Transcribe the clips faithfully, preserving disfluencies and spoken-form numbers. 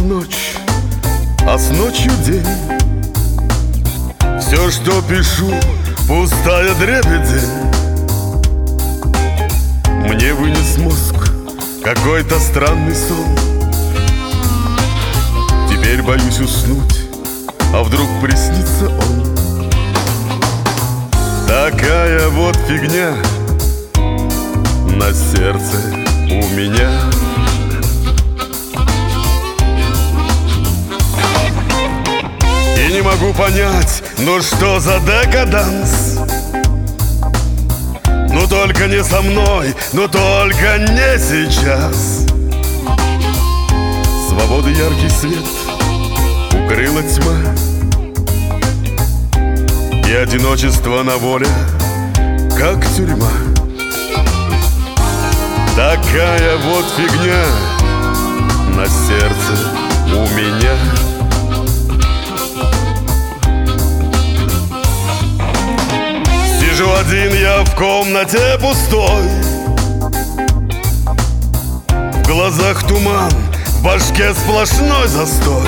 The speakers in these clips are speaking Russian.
ночь, а с ночью день. Все, что пишу, пустая дребедень. Мне вынес мозг какой-то странный сон. Теперь боюсь уснуть, а вдруг приснится он. Такая вот фигня на сердце у меня. И не могу понять, ну что за декаданс. Ну только не со мной, ну только не сейчас. Свободы яркий свет укрыла тьма, и одиночество на воле, как тюрьма. Такая вот фигня на сердце у меня. Сижу один я в комнате пустой, в глазах туман, в башке сплошной застой.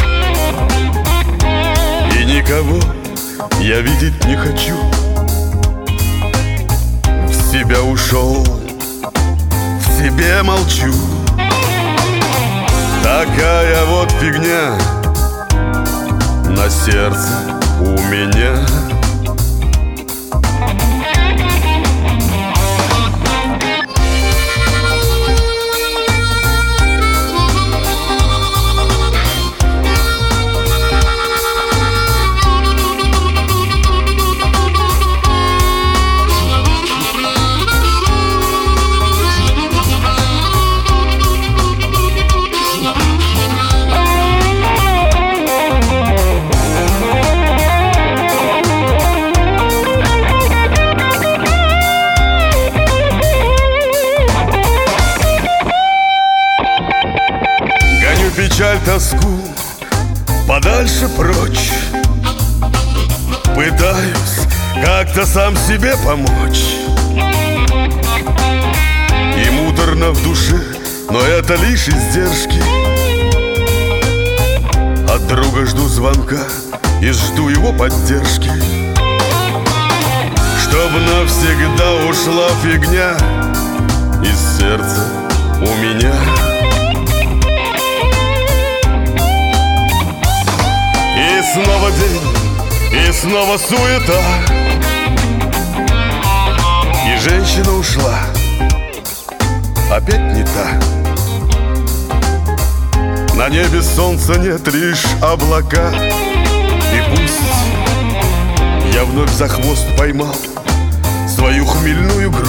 И никого я видеть не хочу. В себя ушел, в себе молчу. Такая вот фигня на сердце у меня. Печаль, тоску подальше прочь. Пытаюсь как-то сам себе помочь. И муторно в душе, но это лишь издержки. От друга жду звонка и жду его поддержки, чтоб навсегда ушла фигня из сердца у меня. И снова день, и снова суета, и женщина ушла, опять не та. На небе солнца нет, лишь облака. И пусть я вновь за хвост поймал свою хмельную